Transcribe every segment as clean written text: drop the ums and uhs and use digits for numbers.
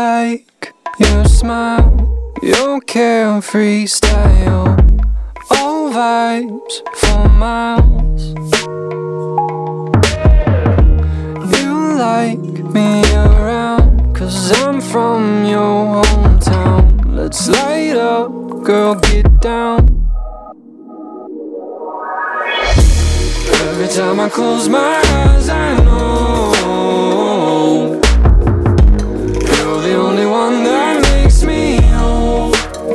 like your smile, your carefree style, all vibes for miles. You like me around, 'cause I'm from your hometown. Let's light up, girl, get down. Every time I close my eyes, I know you're the only one that makes me whole.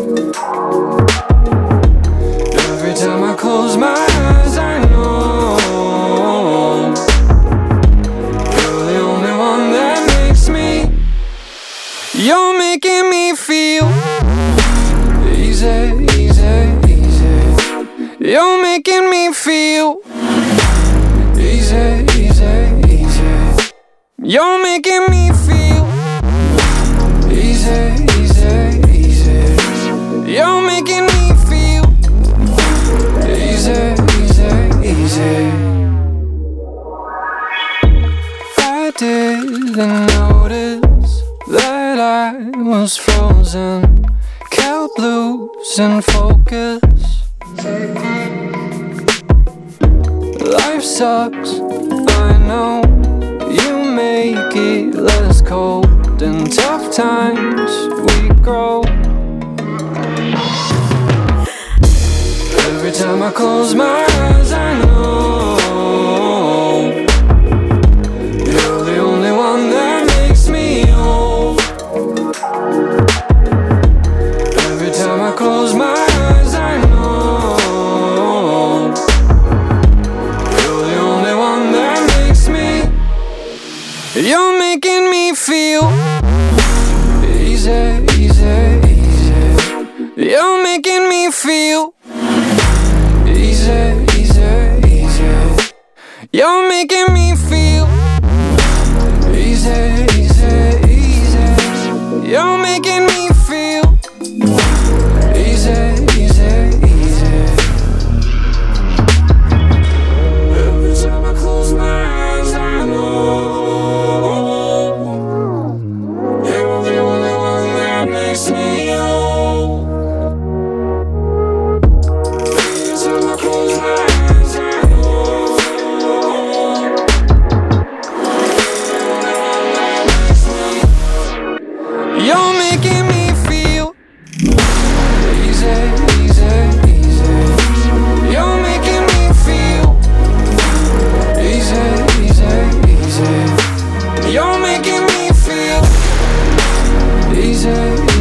Every time I close my eyes, I know you're the only one that makes me. You're making me feel easy, easy, easy. You're making me feel easy, easy, easy. You're making me feel easy, easy, easy. You're making me feel easy, easy, easy. I didn't notice that I was frozen, kept losing focus. Life sucks, I know. You make it less cold. In tough times we grow. Every time I close my eyes, I know you're the only one that makes me whole. Every time I close my eyes, I know you're the only one that makes me. You're making me feel easy, easy, easy. You're making me feel easy, easy, easy. You're making me feel easy, easy, easy. You're making me feel easy, easy, easy. Every time I close my eyes, I know you're the only one that makes me whole. Every time I close my eyes, I know you're making me feel easy, easy, easy. You're making me feel easy, easy, easy. You're making me feel easy.